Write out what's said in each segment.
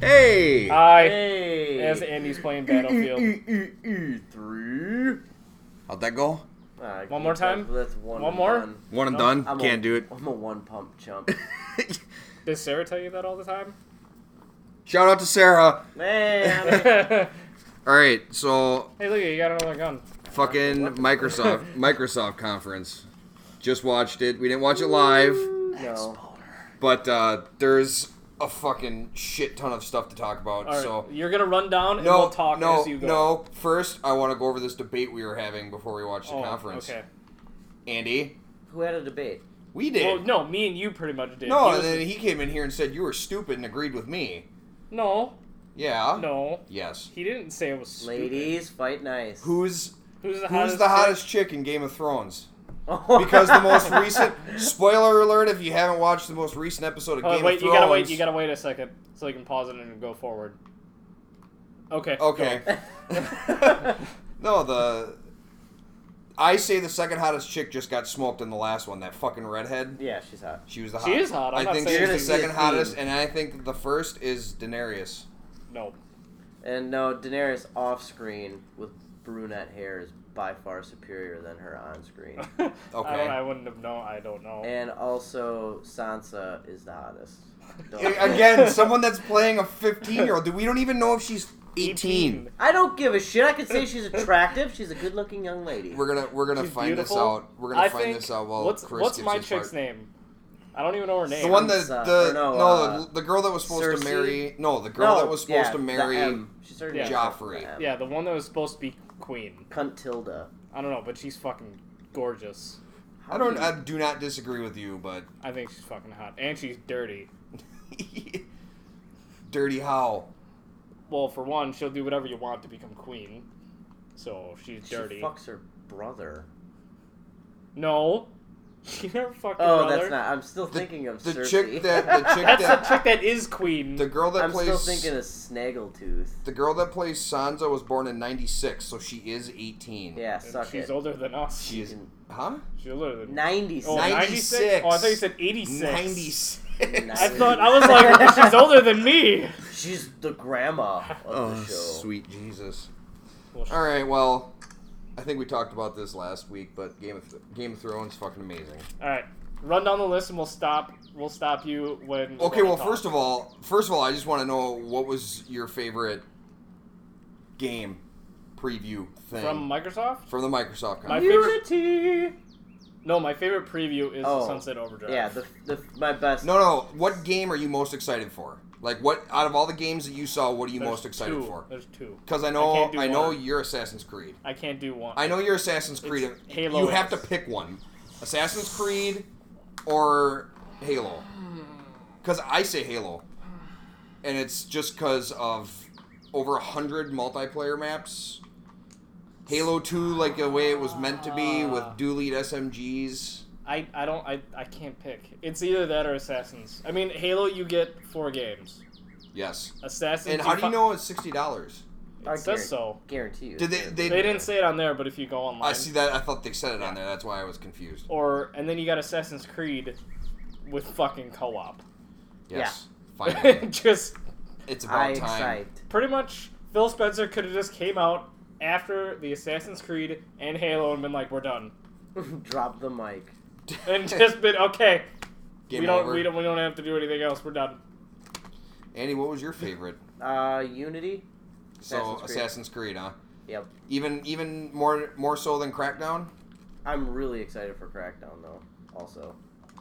Hey! Hi. Hey! As Andy's playing Battlefield. 3. How'd that go? One more time? That's one. One more? Done. One and No. done? I'm Can't do it. I'm a one pump chump. Does Sarah tell you that all the time? Shout out to Sarah. Man. Hey, Alright, so look, you got another gun. fucking Microsoft conference. Just watched it. We didn't watch it live, No. but there's a fucking shit ton of stuff to talk about. All right, So you're gonna run down and we'll talk as you go. no. First, I want to go over this debate we were having before we watched the Oh, conference. okay. Andy, Who had a debate? we did. Well, no, me and you pretty much did. No, He and was then he came in here and said you were stupid and agreed with me. No, Yeah. no. Yes. He didn't say it was stupid. Ladies, fight nice. Who's Who's the the hottest? hottest chick in Game of Thrones? Because the most recent spoiler alert, if you haven't watched the most recent episode of Oh, Game wait, of Thrones. you gotta wait a second so you can pause it and go forward. Okay. Okay. No, I say the second hottest chick just got smoked in the last one. That fucking redhead. Yeah, she's hot. She was the She hottest. is hot, I'm I not think saying she's the she's second a hottest, theme. and I think the first is Daenerys. No. And no, Daenerys off screen with brunette hair is by far superior than her on screen. Okay. I wouldn't have known. I don't know. And also, Sansa is the hottest. Again, someone that's playing a 15-year-old. We don't even know if she's 18. I don't give a shit. I could say she's attractive. She's a good-looking young lady. We're gonna She's find beautiful. this out. We're gonna I find think, this out while what's Chris gives my his chick's part. name? I don't even know her name. The one that Sansa, or no, the girl that was supposed Cersei? to marry. No, the girl that was supposed to the marry. M. She started with Joffrey. the M. Yeah, the one that was supposed to be queen. Cuntilda. I don't know, but she's fucking gorgeous. I do not disagree with you, but I think she's fucking hot, and she's dirty. dirty how? Well, for one, she'll do whatever you want to become queen. So she's dirty. She fucks her brother. No, she never fucked her Oh, brother. that's not. I'm still thinking of The Cersei. chick that That's the chick that is queen. the girl that I'm plays still thinking of Snaggletooth. the girl that plays Sansa was born in '96, so she is 18. Yeah, And suck she's it. older than us. She is, huh? She's older than 96. Oh, 96. Oh, I thought you said 86. 96. I thought I was like, she's older than me. She's the grandma of Oh, the show. sweet Jesus. Well, All right, well, I think we talked about this last week, but Game of Thrones fucking amazing. All right, run down the list and we'll stop. We'll stop you when. we're Okay, gonna well, talk. first of all, I just want to know what was your favorite game preview thing from Microsoft. from the Microsoft My conference. favorite. No, my favorite preview is Oh, Sunset Overdrive. Yeah, my best. No. What game are you most excited for? Like, what out of all the games that you saw, what are you There's most excited two. for? There's two. Because I can't do know one. you're Assassin's Creed. I can't do one. I know you're Assassin's Creed. Halo You have to is. pick one: Assassin's Creed or Halo. Because I say Halo, and it's just because of over 100 multiplayer maps. Halo 2, like the way it was meant to be, with dual-lead SMGs. I can't pick. It's either that or Assassins. I mean, Halo you get 4 games. Yes. Assassins. And how do you know it's $60? I It says so. Guarantee you. Did They didn't say it on there, but if you go online. I see that. I thought they said it on there. That's why I was confused. And then you got Assassin's Creed with fucking co-op. Yes. Finally. Just It's I about time. excite. pretty much, Phil Spencer could have just came out after the Assassin's Creed and Halo and been like, "We're done," Drop the mic. and just been okay. Game we don't over. we don't have to do anything else. We're done. Andy, what was your favorite? Unity. So Assassin's Creed. Assassin's Creed, huh? Yep. Even more so than Crackdown? I'm really excited for Crackdown though. Also.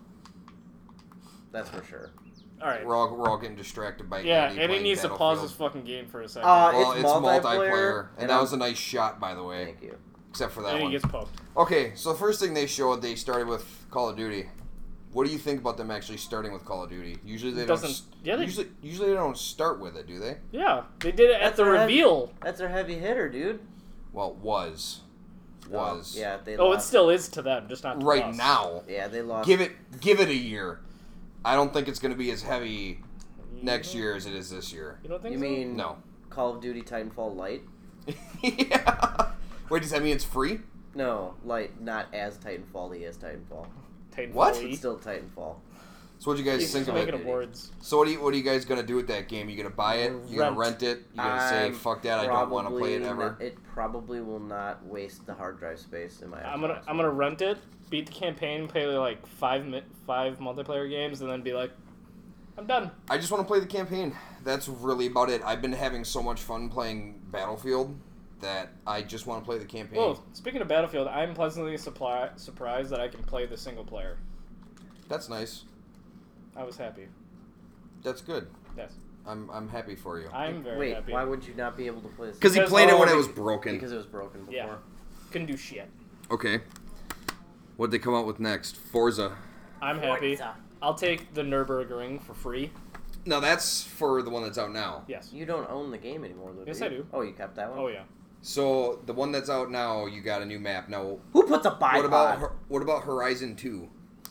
That's for sure. All right. We're all getting distracted by Yeah, Andy and he playing needs to pause Battlefield. this fucking game for a second. Well, It's it's multiplayer, and that was a nice shot, by the way. Thank you. Except for that and he one. gets poked. Okay, so first thing they showed, they started with Call of Duty. What do you think about them actually starting with Call of Duty? Usually they don't. Usually they don't start with it, do they? Yeah, they did it at That's the what I- reveal. That's their heavy hitter, dude. Well, it was. Yeah, they Oh, it lost. still is to them, just not to Right us. now. Yeah, they lost. Give it a year. I don't think it's going to be as heavy next year as it is this year. You don't think You so? mean No. Call of Duty Titanfall Light? Yeah. Wait, does that mean it's free? No, Light, not as Titanfall-y as Titanfall. Titanfall What? E? It's still Titanfall. So what do you guys He's think just of making it? awards. So what are you guys gonna do with that game? You gonna buy it? You gonna rent it? You gonna say I'm fuck that? I don't want to play it probably ever. It probably will not waste the hard drive space in my. I'm Xbox. gonna rent it, beat the campaign, play like five multiplayer games, and then be like, I'm done. I just want to play the campaign. That's really about it. I've been having so much fun playing Battlefield that I just want to play the campaign. Oh, speaking of Battlefield, I'm pleasantly surprised that I can play the single player. That's nice. I was happy. That's good. Yes. I'm happy for you. I'm very Wait, happy. why would you not be able to play this? Because he Because- played it when oh, it was broken. Because it was broken before. Yeah. Couldn't do shit. Okay. What'd they come out with next? Forza. I'm happy. I'll take the Nürburgring for free. No, that's for the one that's out now. Yes. You don't own the game anymore, though. Yes, do you? I do. Oh, you kept that one. Oh yeah. So the one that's out now, you got a new map. Now, Who puts a bipod? what about Horizon 2?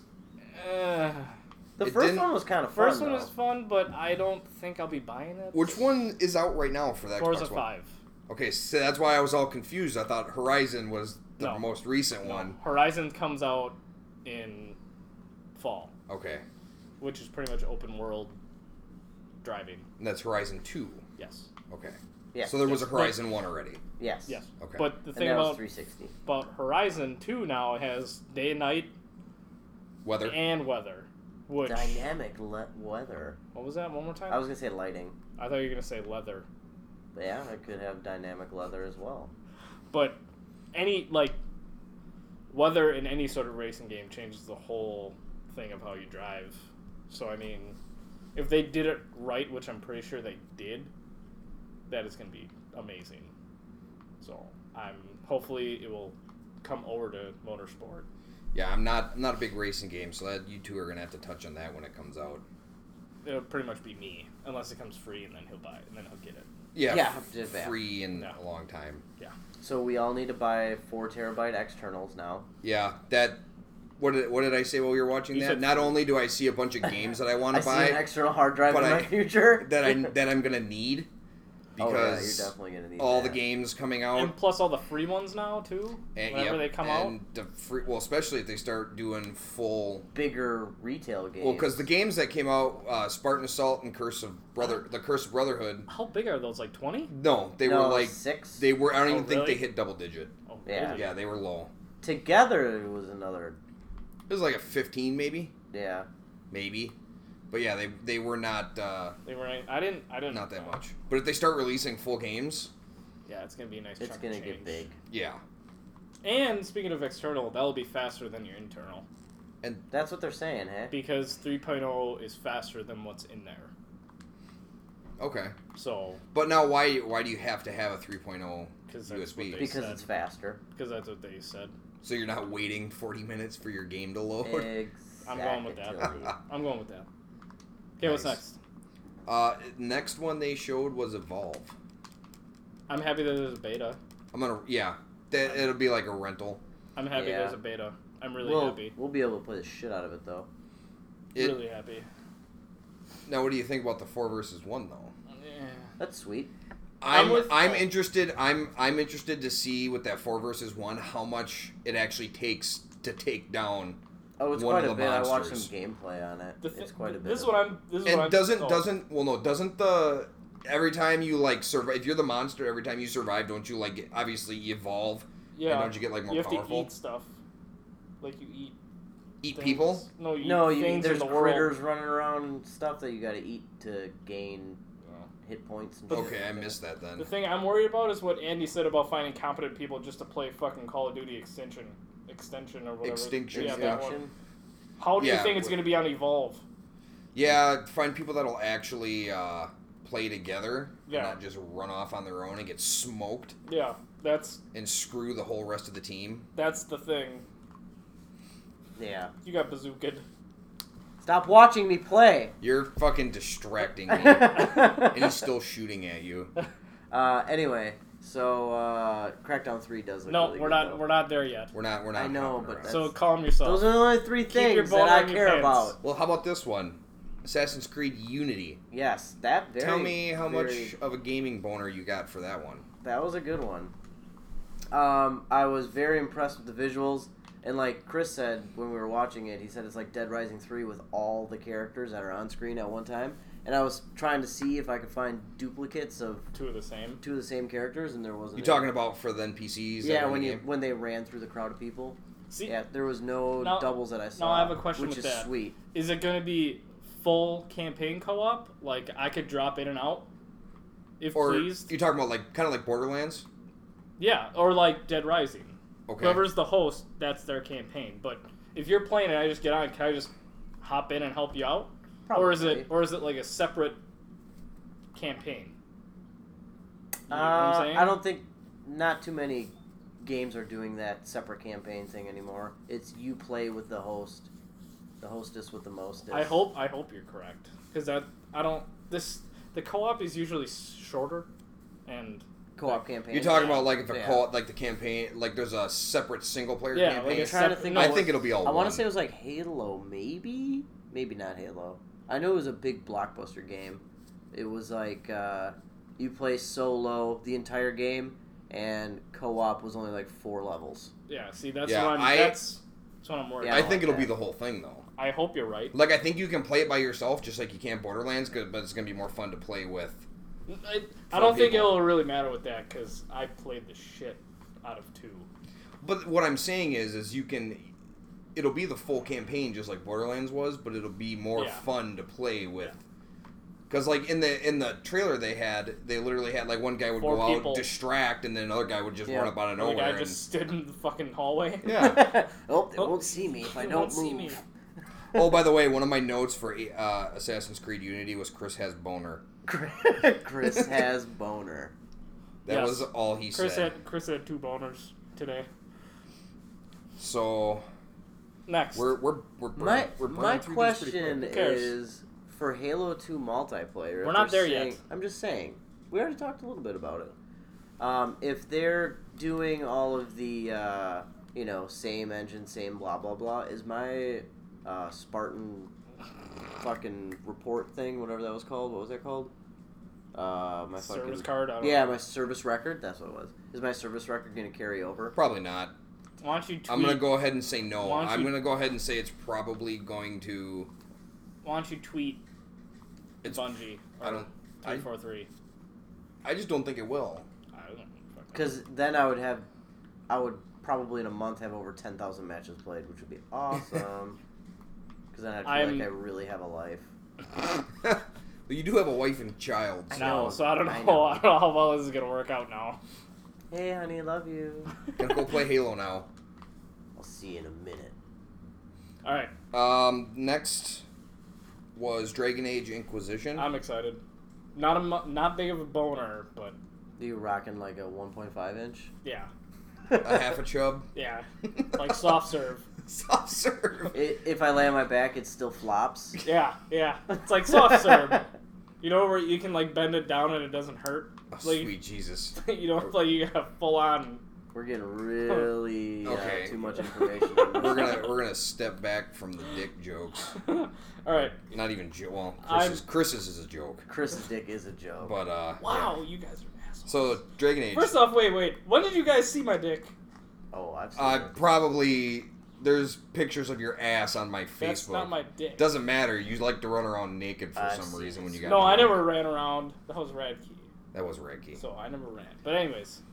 The It first didn't- one was kind of fun. First one though. is fun, but I don't think I'll be buying it. Which one is out right now for that Forza Xbox One? 5. Okay, so that's why I was all confused. I thought Horizon was the No. most recent one. Horizon comes out in fall, Okay, which is pretty much open world driving. and that's Horizon 2. Yes. Okay. Yeah. So there was a Yes, Horizon 1 already. Yes. Yes. Okay. But the And thing that was about 360. Horizon 2 now has day and night Weather. and weather. Which Dynamic weather. what was that? One more time? I was gonna say lighting, I thought you were gonna say leather. but yeah, it could have dynamic leather as well. But any weather in any sort of racing game changes the whole thing of how you drive. So I mean, if they did it right, which I'm pretty sure they did, that is going to be amazing. So hopefully it will come over to motorsport. Yeah, I'm not a big racing game, so that you two are gonna have to touch on that when it comes out. It'll pretty much be me, unless it comes free, and then he'll buy it, and then he'll get it. Yeah, Yeah, just that. free in Yeah. a long time. So we all need to buy 4 terabyte externals now. Yeah, that. What did I say while we were watching You that? said Not free. only do I see a bunch of games that I want I to see an buy external hard drive but in my I- future. that I'm gonna need Oh, yeah, you're because definitely gonna need all the that. games coming out. And plus all the free ones now too. And, Whenever yep, they come and the free, well, especially if they start doing full. bigger retail games. Well, because the games that came out, Spartan Assault and the Curse of Brotherhood. out. How big are those? Like 20? No, they No, were like 6 they were. I don't Oh, even think really? they hit double digit. Oh, Yeah. really? Yeah, they were low. together. It was another. It was like a 15, maybe, Yeah. but yeah, they were not They were. I didn't. not that much. But if they start releasing full games, Yeah, it's gonna be a nice. It's chunk gonna of get change. big. yeah, And speaking of external, that'll be faster than your internal That's what they're saying, hey? because 3.0 is faster than what's in there. okay. So But now, why do you have to have a 3.0 because that's USB? what they Because said. it's faster. Because that's what they said. So you're not waiting 40 minutes for your game to load? Exactly. I'm going with that. I'm going with that. Okay, what's Nice. next? Next one they showed was Evolve. I'm happy that there's a beta. It'll be like a rental. I'm happy Yeah. there's a beta. I'm really We'll, happy. we'll be able to play the shit out of it, though. Really happy. Now, what do you think about the 4 versus 1 though? Yeah. That's sweet. I'm with- I'm interested. I'm interested to see with that 4 versus 1 how much it actually takes to take down. Oh, it's One quite of a the bit. I watched monsters. some gameplay on it. It's quite a bit. This is what I'm. And doesn't the every time you like survive, if you're the monster, every time you survive, don't you like obviously evolve? Yeah. And don't you get like more you have powerful? to eat stuff. Like you eat. Eat things. people? No, you No, eat things there's in the world. critters running around and stuff that you got to eat to gain hit points. And shit. Okay, I missed that then. The thing I'm worried about is what Andy said about finding competent people just to play fucking Call of Duty extension or whatever. Extinction, Yeah, yeah. that one. How do you Yeah, think it's going to be on Evolve? Yeah, find people that'll actually play together, Yeah. and not just run off on their own and get smoked Yeah, that's and screw the whole rest of the team. the thing. Yeah. You got bazookaed. Stop watching me play. You're fucking distracting me, and he's still shooting at you. Anyway, so Crackdown 3 does look No, really we're good, not. though. We're not there yet. We're not. I know, hopping but around. that's- So calm yourself. Those are the only 3 Keep your things bone that I on your care pants. about. Well, how about this one? Assassin's Creed Unity. Yes, that very. Tell me how very- much of a gaming boner you got for that one. That was a good one. I was very impressed with the visuals. And like Chris said when we were watching it, he said it's like Dead Rising 3 with all the characters that are on screen at one time. And I was trying to see if I could find duplicates of Two of the same characters, and there wasn't. You talking about for the NPCs? Yeah, when they ran through the crowd of people. See, yeah, there was no doubles that I saw. Now I have a question which with is that. Sweet. Is it going to be full campaign co-op? Like I could drop in and out, if or pleased. You talking about like kind of like Borderlands? Yeah, or like Dead Rising. Okay. Whoever's the host, that's their campaign. But if you're playing and I just get on, can I just hop in and help you out? Probably. Or is it like a separate campaign? You know what I'm saying? I don't think not too many games are doing that separate campaign thing anymore. It's you play with the host, the hostess with the mostess. I hope you're correct because the co-op is usually shorter and co-op campaign. You're talking about like if a co-op, like the campaign, like there's a separate single player campaign. Like trying to think. I think it'll be all. I want to say it was like Halo, maybe not Halo. I know it was a big blockbuster game. It was like you play solo the entire game, and co-op was only like 4 levels. Yeah, see, that's Yeah, what I'm worried about. I think it'll be the whole thing, though. I hope you're right. Like, I think you can play it by yourself, just like you can Borderlands, but it's going to be more fun to play with. I don't think it'll really matter with that, because I played the shit out of 2. But what I'm saying is it'll be the full campaign, just like Borderlands was, but it'll be more fun to play with. Yeah. Because, like, in the trailer they literally had, like, one guy would 4 go people. out, distract, and then another guy would just run up out of nowhere. The guy just stood in the fucking hallway. Yeah. They won't see me if I don't move. Oh, by the way, one of my notes for Assassin's Creed Unity was Chris has boner. Chris has boner. That was all he said. Chris had 2 boners today. So next, we're my through question is for Halo 2 multiplayer. We're not there yet. I'm just saying. We already talked a little bit about it. If they're doing all of the same engine, same blah blah blah, is my Spartan fucking report thing, whatever that was called. What was that called? My service card. My service record. That's what it was. Is my service record going to carry over? Probably not. Why don't you tweet? I'm going to go ahead and say no. I'm going to go ahead and say it's probably going to. Why don't you tweet? It's Bungie. I don't. 343. I just don't think it will. I don't. Because then I would probably in a month have over 10,000 matches played, which would be awesome. Because then I'd feel like I really have a life. But you do have a wife and child. So. No, so I don't know. I don't know how well this is gonna work out now. Hey, honey, love you. Gonna go play Halo now. I'll see you in a minute. All right. Next was Dragon Age Inquisition. I'm excited. Not big of a boner, but. Are you rocking like a 1.5 inch? Yeah. A half a chub. Yeah. Like soft serve. Soft serve. If I lay on my back, it still flops. Yeah. It's like soft serve. You know where you can like bend it down and it doesn't hurt. Oh, like, sweet Jesus. You know, like you got full on. We're getting really okay. Too much information. We're gonna step back from the dick jokes. All right. Not even well, Chris's is a joke. Chris's dick is a joke. But wow, you guys are assholes. So Dragon Age. First off, wait. When did you guys see my dick? Oh, I've seen it. Probably. There's pictures of your ass on my Facebook. That's not my dick. Doesn't matter. You like to run around naked for some reason when you got. No, I never ran around. That was Radkey. That was Radkey. So I never ran. But anyways.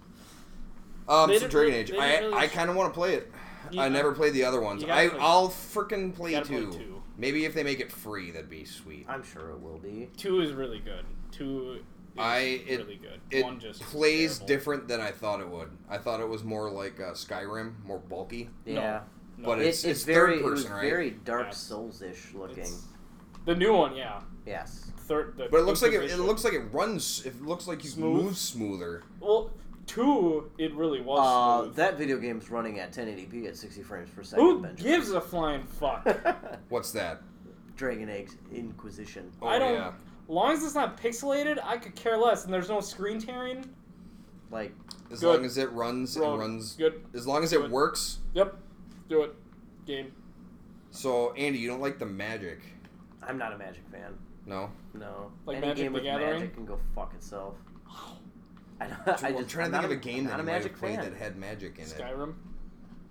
So Dragon Age. I kind of want to play it. I never played the other ones. I'll frickin' play 2. Maybe if they make it free, that'd be sweet. I'm sure it will be. 2 is really good. 2 is really good. It 1 just plays terrible. different than I thought it would. I thought it was more like Skyrim, more bulky. Yeah. No. But it's very, third person, right? very Dark Souls-ish looking. The new one, yeah. Yes. But it looks like it looks like it runs. It looks like you move smoother. Well, 2, it really was smooth. That video game's running at 1080p at 60 frames per second. Who gives a flying fuck? What's that? Dragon Age Inquisition. Oh, I don't. Yeah. As long as it's not pixelated, I could care less, and there's no screen tearing. Like, as long as it runs and runs. Good. As long as it works. Yep. Do it. Game. So, Andy, you don't like the magic? I'm not a Magic fan. No. Like any Magic game the with Gathering? Magic can go fuck itself. I'm trying to think of a game that you might have played that had magic in it. Skyrim.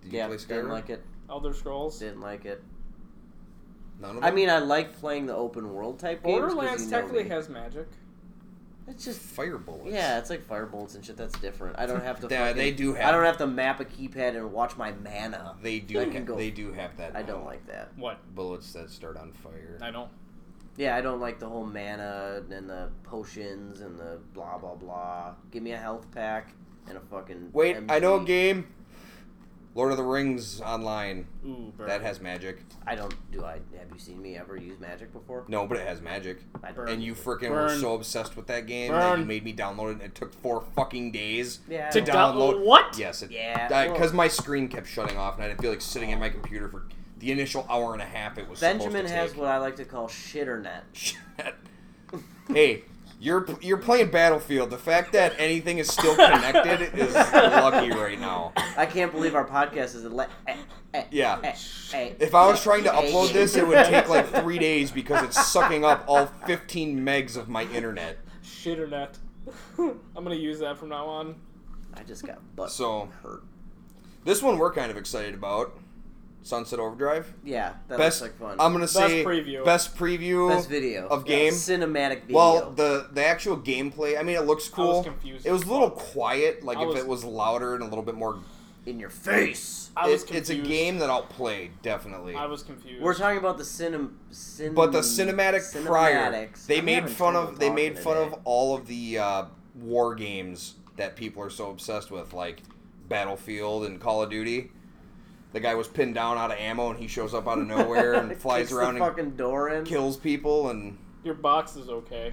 Did you Yeah, play Skyrim? didn't like it. Elder Scrolls. Didn't like it. None of them? I mean, I like playing the open world type games. 'cause Borderlands you know technically me. has magic. It's just fire bullets. yeah, it's like fire bolts and shit. That's different. I don't have to. Yeah, they do have. I don't have to map a keypad and watch my mana. They do. I can go- They do have that. I don't like that. What? bullets that start on fire. I don't. Yeah, I don't like the whole mana and the potions and the blah blah blah. Give me a health pack and a fucking. Wait, MG. I know a game. Lord of the Rings Online. Ooh, burn. That has magic. I don't. Do I? Have you seen me ever use magic before? No, but it has magic. I Burn. And you freaking were Burn. so obsessed with that game that Burn. you made me download it. And it took 4 fucking days Yeah. to I down- download. what? Yes, it. Yeah, Because my screen kept shutting off, and I didn't feel like sitting at my computer for the initial hour and a half. It was Benjamin supposed to has take. what I like to call shitternet. Shit. Hey, you're playing Battlefield. The fact that anything is still connected is lucky right now. I can't believe our podcast is Yeah. If I was trying to upload this, it would take like 3 days because it's sucking up all 15 megs of my internet. Shitternet. I'm gonna use that from now on. I just got butt So- hurt. This one we're kind of excited about. Sunset Overdrive. Yeah, that Best. looks like fun. I'm gonna say preview. best preview. Best video of game? cinematic video. Well, the actual gameplay. I mean, it looks cool. I was confused. It was a little quiet. Like I if was- it was louder and a little bit more. in your face. I was It's a confused. game that I'll play definitely. I was confused. We're talking about the But the cinematic prior, cinematics. they I'm made having fun trouble of. They made talking fun today. of all of the war games that people are so obsessed with, like Battlefield and Call of Duty. The guy was pinned down out of ammo, and he shows up out of nowhere and flies Kicks around the and fucking door in. kills people. And Your box is okay.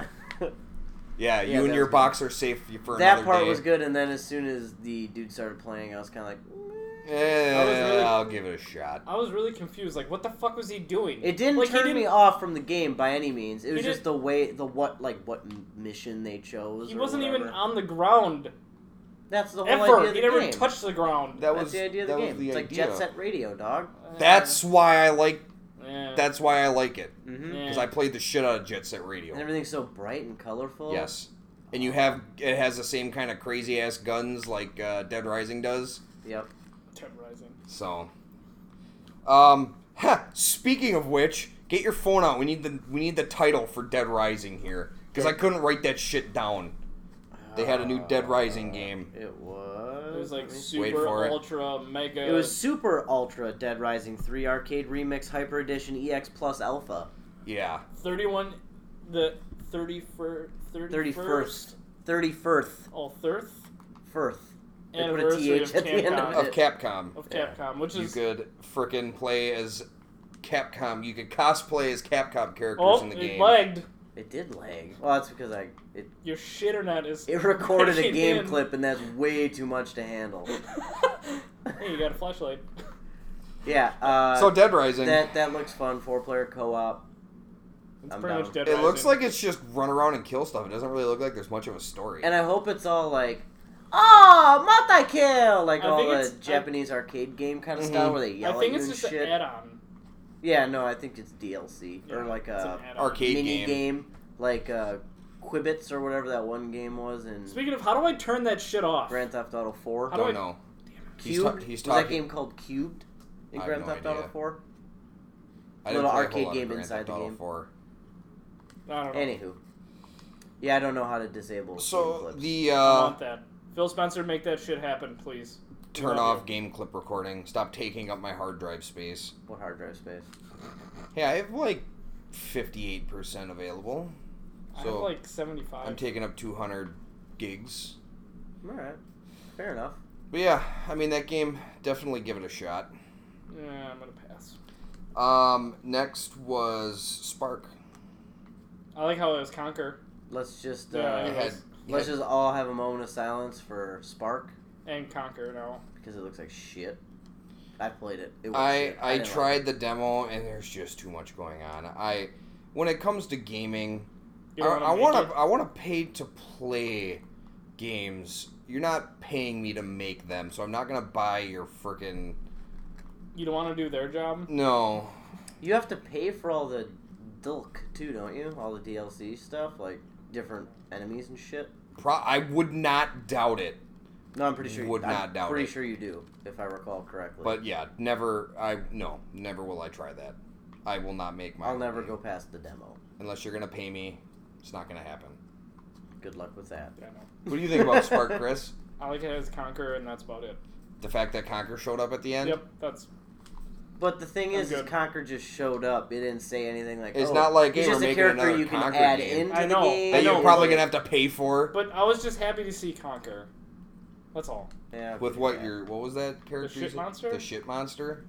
yeah, Yeah, you and that your was good. box are safe for That another part day. was good, and then as soon as the dude started playing, I was kind of like, I was really- I'll give it a shot. I was really confused. Like, what the fuck was he doing? it didn't like, he turn didn't- me off from the game by any means. It was He just the way, what mission they chose. He or wasn't even whatever. on the ground That's the whole ever. idea of He the never game. touched the ground. That That's was the idea of the that was game. the It's like idea. Jet Set Radio, dog. That's why I like. Yeah. That's why I like it Mm-hmm. Yeah. because I played the shit out of Jet Set Radio. And everything's so bright and colorful. Yes, and it has the same kind of crazy ass guns like Dead Rising does. Yep. Dead Rising. So, speaking of which, get your phone out. We need the title for Dead Rising here because I couldn't write that shit down. They had a new Dead Rising game. It was. It was like let me see. Wait super, for it. ultra, mega. It was Super Ultra Dead Rising 3 Arcade Remix Hyper Edition EX Plus Alpha. Yeah, 31. The 31st. 31st. 31st. Oh, 30th Firth. They put a anniversary TH of at the end Capcom. of of it. Capcom. Of Yeah. Capcom, which You is could frickin' play as Capcom. You could cosplay as Capcom characters oh, in the it game. lagged. It did lag. Well, that's because Your shitternet is. it recorded a breaking game in. clip, and that's way too much to handle. Hey, you got a flashlight. Yeah. So Dead Rising. that looks fun. 4-player co-op. It's I'm pretty down. much Dead It Rising. looks like it's just run around and kill stuff. It doesn't really look like there's much of a story. And I hope it's all like, oh, multi-kill! Like I all think the it's- Japanese arcade game kind of Mhm. style where they I yell think at it's you just and shit. an add-on. Yeah, no, I think it's DLC. Yeah, or like it's an a add-on. Arcade mini game. like Quibbits or whatever that one game was in Speaking of, how do I turn that shit off? Grand Theft Auto 4. How do Don't I- know. Cubed? He's was that talking. game called Cubed in I have Grand no Theft Auto idea. 4? I didn't little play a arcade whole lot of game Grand inside Theft the Auto game. 4. I don't know. Anywho. Yeah, I don't know how to disable game So clips. the I want that. Phil Spencer, make that shit happen, please. turn Love off you. game clip recording. Stop taking up my hard drive space. What hard drive space? Hey, I have like 58% available. I have So like 75. I'm taking up 200 gigs. Alright. Fair enough. But yeah, I mean that game. Definitely give it a shot. Yeah, I'm gonna pass. Next was Spark. I like how it was Conquer Let's just Yeah, It anyways. had, let's just all have a moment of silence for Spark and Conquer now. because it looks like shit. I played it. It was I shit. I didn't like tried it. the demo and there's just too much going on. When it comes to gaming, You don't I wanna want make to I want to pay to play games. You're not paying me to make them, so I'm not gonna buy your frickin' it. You don't want to do their job. no. You have to pay for all the dilk too, don't you? All the DLC stuff, like different enemies and shit. I would not doubt it. No, I'm pretty sure. Would not doubt pretty it. sure you do, if I recall correctly. But yeah, never will I try that. I will not make my I'll own never game. go past the demo. Unless you're gonna pay me. It's not gonna happen. Good luck with that. Yeah, no. What do you think about Spark, Chris? I like it as Conquer, and that's about it. The fact that Conquer showed up at the end? Yep, that's But the thing I'm is good. Conquer just showed up. It didn't say anything like. It's oh, not like, he's hey, just we're a making character another you can Conquer add game. into I the know. game. That I you're know, probably but- gonna have to pay for. But I was just happy to see Conquer. That's all. Yeah, With what was that character? shit you said? monster? The shit monster.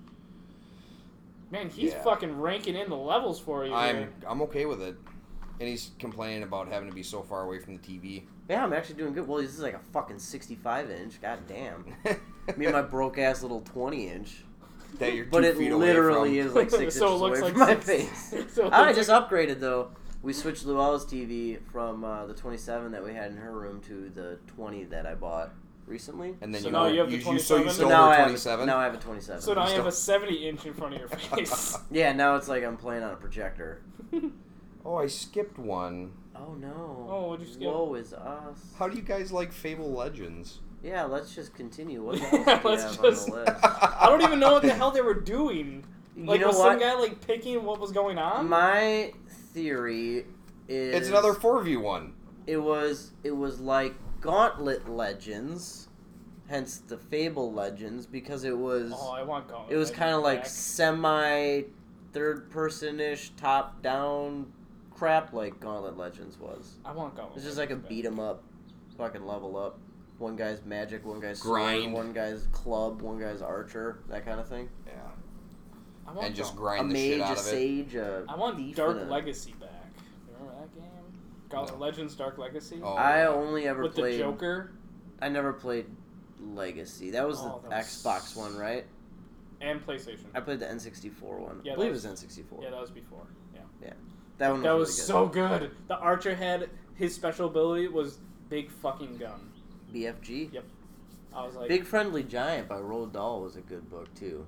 Man, he's Yeah. fucking ranking in the levels for you. I'm here. okay with it. And he's complaining about having to be so far away from the TV. Yeah, I'm actually doing good. Well, this is like a fucking 65-inch. God damn. Me and my broke ass little 20-inch. That you're 2 But it feet literally away is like 6 So it inches looks away like from my six. face. So it I looks just upgraded though. We switched Luella's TV from the 27 that we had in her room to the 20 that I bought recently. And then So you now know, you have the so 27? you So stole now her I have 27. now I have a 27. So now you have a still- 70-inch in front of your face. Yeah, now it's like I'm playing on a projector. Oh, I skipped one. Oh no. Oh, what'd you skip? Woe is us. How do you guys like Fable Legends? Yeah, let's just continue. What else Yeah, do you let's have just- on the list? I don't even know what the hell they were doing. Like, you know was what? some guy like picking what was going on? My theory is It's another 4v1. It was like Gauntlet Legends, hence the Fable Legends, because it was Oh, I want Gauntlet. it was kind of like back. semi third person ish top down crap like Gauntlet Legends was. I want Gauntlet. It's just like a back. beat 'em up, fucking level up. One guy's magic, one guy's sword, Grind. one guy's club, one guy's archer, that kind of thing. Yeah. I want And just Gauntlet. A grind the shit mage, out a of it. sage, a I want thief, Dark and a- Legacy back. Remember that game? Gauntlet No. Legends Dark Legacy? Oh, I yeah. only ever With played. the Joker I never played Legacy. That was Oh, the that was- Xbox one, right? and PlayStation. I played the N64 one. Yeah, I believe that it was was- N64. Yeah, that was before. Yeah. That one That was was really so good. The Archer had his special ability was big fucking gun. good. BFG. Yep. I was like, Big Friendly Giant by Roald Dahl was a good book too.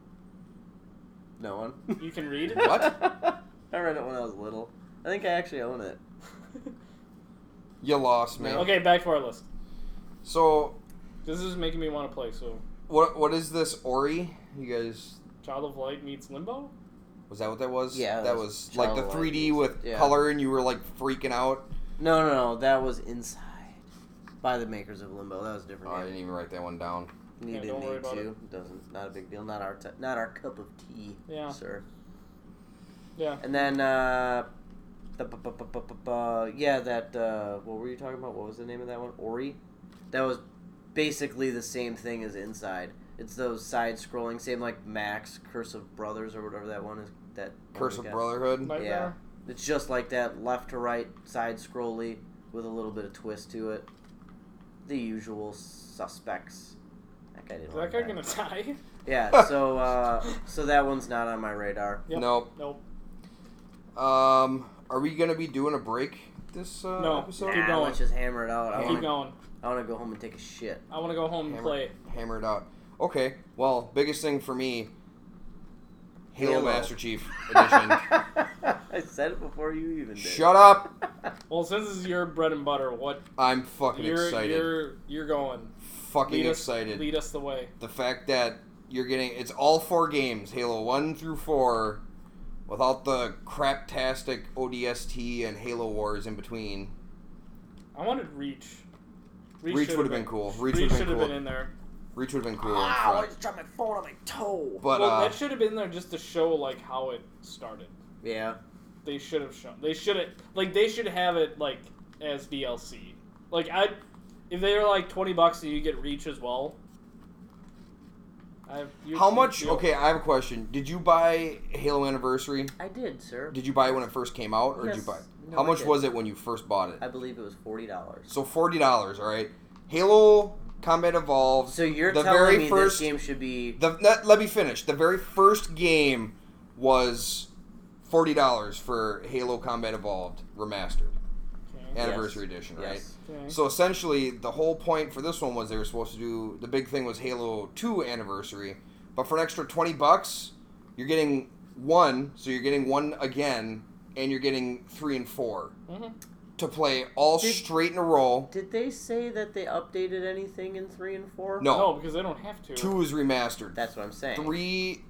No one. you can read? What? I read it when I was little. I think I actually own it. You lost me. Okay, back to our list. So, This is making me want to play. So, what is this Ori? You guys, Child of Light meets Limbo. was that what that was? Yeah, That that was was like Child the of 3D Light. with Yeah. color and you were like freaking out. No. That was Inside by the makers of Limbo. That was a Oh, different I game. didn't even write that one down. You Yeah, didn't don't worry need about to. Doesn't. Not a big deal. Not our cup of tea. Yeah. Sir. Yeah. And then what were you talking about? What was the name of that one? Ori? That was basically the same thing as Inside. It's those side-scrolling, same like Max, Curse of Brothers, or whatever that one is. That Curse one of we got. Brotherhood. Nightmare. It's just like that, left to right, side-scrolly, with a little bit of twist to it. The usual suspects. That guy didn't Is like that guy gonna die? Yeah, so that one's not on my radar. Yep. Nope. Nope. Are we gonna be doing a break this No. episode? Keep going. Let's just hammer it out. Keep going. I want to go home and take a shit. I want to go home and play. Hammer it out. Okay. Well, biggest thing for me, Halo Master Chief Edition. I said it before you even did. Shut up! Well, since this is your bread and butter, what I'm fucking excited. you're going. Fucking Lead excited. Lead us the way. The fact that you're getting it's all 4 games, Halo 1 through 4, without the craptastic ODST and Halo Wars in between. I wanted Reach. Reach should would have been cool. Reach would Reach have should been have cool. been in there. Reach would have been cool. Ow, in I front. just dropped my phone on my toe. But Well, that should have been there just to show like how it started. Yeah. They should have shown. They should have it like as DLC. Like if they were like $20 and you get Reach as well. how much? you- Okay, I have a question. Did you buy Halo Anniversary? I did, sir. Did you buy it when it first came out, or did you Yes. buy? No, How I much did. was it when you first bought it? I believe it was $40. So $40. All right. Halo Combat Evolved. So you're the telling very me first this game should be... Let me finish. The very first game was $40 for Halo Combat Evolved Remastered Okay. Anniversary Edition, right? Yes. Okay. So essentially, the whole point for this one was they were supposed to do the big thing was Halo 2 Anniversary, but for an extra $20, you're getting one, so you're getting one again, and you're getting 3 and 4. Mhm. to play all straight in a row. Did they say that they updated anything in 3 and 4? No, because they don't have to. 2 is remastered. That's what I'm saying. 3,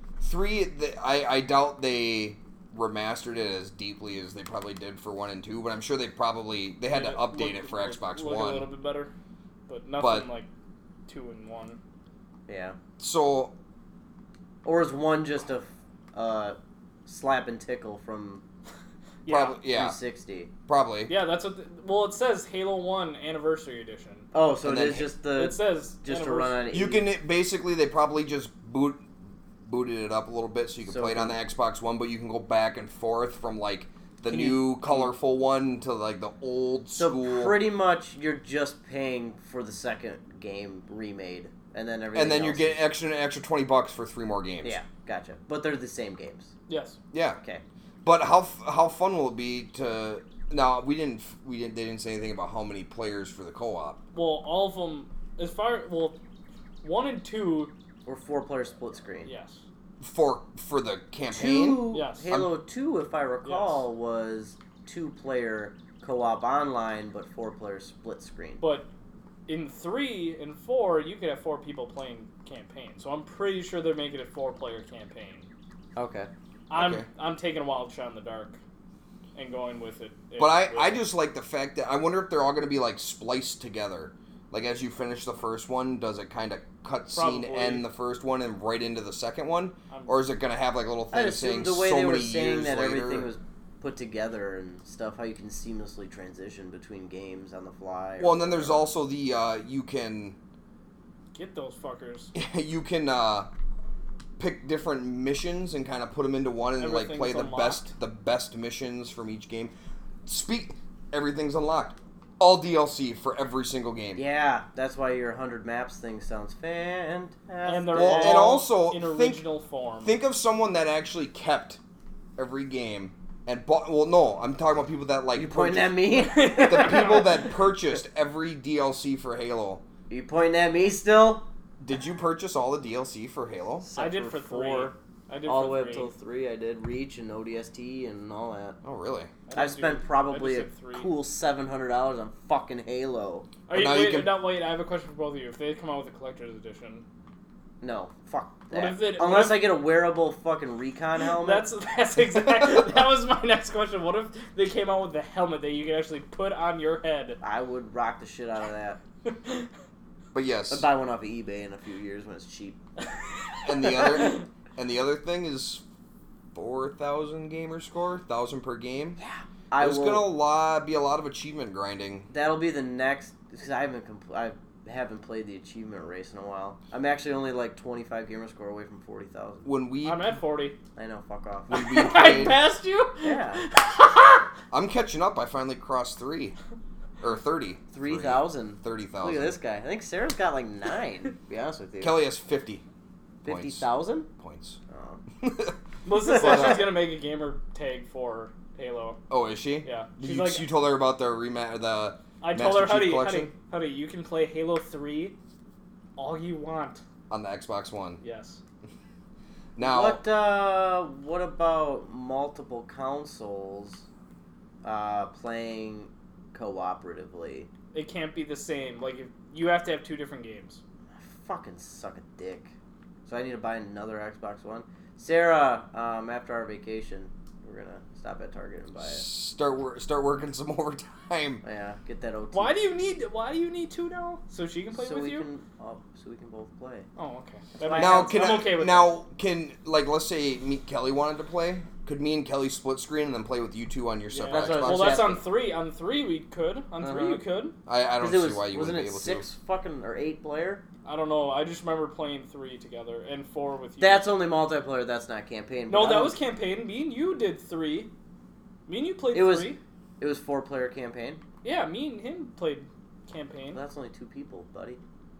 I doubt they remastered it as deeply as they probably did for 1 and 2, but I'm sure they had to update it for Xbox look One. a little bit better, but nothing like 2 and 1. Yeah. So, or is 1 just a slap and tickle from probably, 360? Probably. Yeah, that's what. It says Halo 1 Anniversary Edition. Oh, so And it then is just the. It says just to run on it. You can basically they probably just booted it up a little bit so you can play it on the Xbox One, but you can go back and forth from like the new colorful one to like the old school. So pretty much you're just paying for the second game remade, and then everything. And then else you're getting extra $20 for 3 more games. Yeah, gotcha. But they're the same games. Yes. Yeah. Okay. But how fun will it be to? Now they didn't say anything about how many players for the co-op. Well, all of them, 1 and 2. Or 4-player split screen. Yes. For the campaign. 2, Yes. Halo 2, if I recall, was 2-player co-op online, but 4-player split screen. But in 3 and 4, you could have 4 people playing campaign. So I'm pretty sure they're making it 4-player campaign. Okay. I'm taking a wild shot in the dark and going with it. But I just like the fact that I wonder if they're all going to be like spliced together. Like as you finish the first one, does it kind of cutscene end the first one and right into the second one, or is it going to have like a little thing saying the way so they were many saying years that later? everything was put together and stuff, how you can seamlessly transition between games on the fly. Well, and then there's also the you can get those fuckers. you can pick different missions and kind of put them into one and like play the best missions from each game. Everything's unlocked. All DLC for every single game. Yeah, that's why your 100 maps thing sounds fantastic. And they're Well, all and also in original form. Think of someone that actually kept every game and bought. Well, no, I'm talking about people that like. You pointing at me? The people that purchased every DLC for Halo. You pointing at me still? Did you purchase all the DLC for Halo? I did for 3. I did all the for way up 3. till 3. I did Reach and ODST and all that. Oh, really? I spent probably a did 3. cool $700 on fucking Halo. Wait, I have a question for both of you. If they come out with a collector's edition, No, fuck What that. if it- Unless what I get a wearable fucking recon helmet. that's exactly that was my next question. What if they came out with the helmet that you can actually put on your head? I would rock the shit out of that. But yes. I'd buy one off of eBay in a few years when it's cheap. And the other thing is 4,000 gamer score, 1,000 per game. Yeah, There's gonna be a lot of achievement grinding. That'll be the next, because I haven't played the achievement race in a while. I'm actually only like 25 gamer score away from 40,000. I'm at 40. I know, fuck off. When we I played, passed you. Yeah, I'm catching up. I finally crossed 30. 3,000. 30,000. Look at this guy. I think Sarah's got like 9. To be honest with you. Kelly has 50. 50,000 points. Oh. Melissa said she's gonna make a gamer tag for Halo. Oh, is she? Yeah. She's You, like, you told her about the I told her, Master Chief honey, you can play Halo 3 all you want. on the Xbox One. Yes. Now, What about multiple consoles playing cooperatively? It can't be the same. Like, if you have to have 2 different games. I fucking suck a dick. So I need to buy another Xbox One. Sarah, after our vacation, we're gonna stop at Target and buy it. start working some overtime. Yeah, get that OT. Why do you need 2 now? So she can play with you? So we can both play. Oh, okay. Let's say Kelly wanted to play. Could me and Kelly split screen and then play with you two on your separate That's what I Xbox? was Well, that's on asking. 3. On 3 we could. On 3 you could. I don't 'Cause see why you wouldn't be able Wasn't it 6 fucking or 8 player? I don't know. I just remember playing 3 together and 4 with you. That's only multiplayer. That's not campaign. No, but I that don't- was campaign. Me and you did 3. Me and you played It was- 3. It was 4-player campaign. Yeah, me and him played campaign. Well, that's only 2 people, buddy.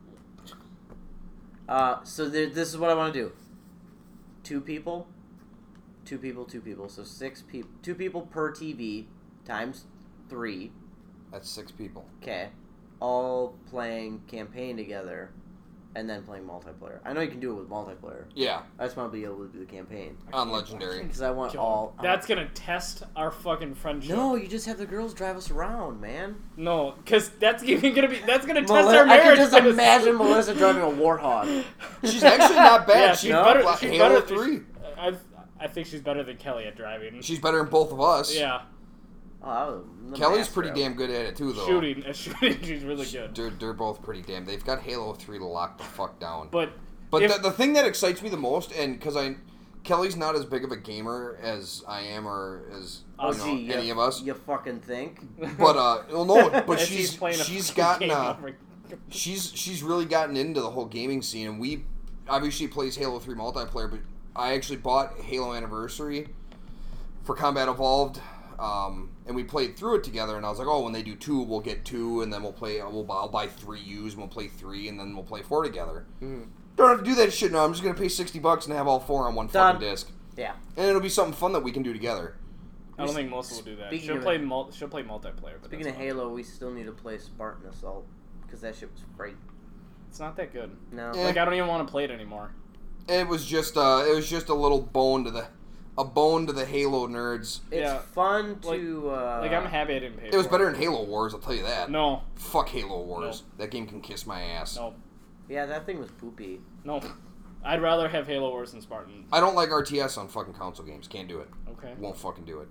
So this is what I want to do. 2 people. 2 people, 2 people. So 6 people. 2 people per TV times 3. That's 6 people. Okay. All playing campaign together. and then playing multiplayer. I know you can do it with multiplayer. Yeah, I just want to be able to do the campaign on Legendary. because I want God. all. That's gonna test our fucking friendship. No, you just have the girls drive us around, man. No, because that's even gonna test our I marriage. can just imagine Melissa driving a Warthog. She's actually not bad. Yeah, She's she's better. better. She's Halo better. 3. I think she's better than Kelly at driving. She's better than both of us. Yeah, Kelly's pretty damn good at it too, though. shooting, she's really good. They're both pretty damn. They've got Halo 3 to lock the fuck down. But the thing that excites me the most, and because Kelly's not as big of a gamer as I am, or as any of us. You fucking think? But well, no, but as she's playing a she's fucking gotten game she's really gotten into the whole gaming scene, and we obviously plays Halo 3 multiplayer, but I actually bought Halo Anniversary for Combat Evolved. And we played through it together, and I was like, oh, when they do 2, we'll get 2, and then I'll buy 3 used, and we'll play 3, and then we'll play 4 together. Mm-hmm. Don't have to do that shit now. I'm just going to pay $60 and have all 4 on one Done. fucking disc. Yeah. And it'll be something fun that we can do together. I don't think Melissa will do that. Speaking She'll of play multiplayer. But Speaking of Halo, we still need to play Spartan Assault because that shit was great. it's not that good. No. Yeah. Like I don't even want to play it anymore. It was just a little bone to the Halo nerds. It's Yeah. fun to. Like I'm happy I didn't pay. It was for better than Halo Wars, I'll tell you that. No, Fuck Halo Wars. That game can kiss my ass. no, Yeah, that thing was poopy. no. I'd rather have Halo Wars than Spartan. I don't like RTS on fucking console games. Can't do it. Okay. Won't fucking do it.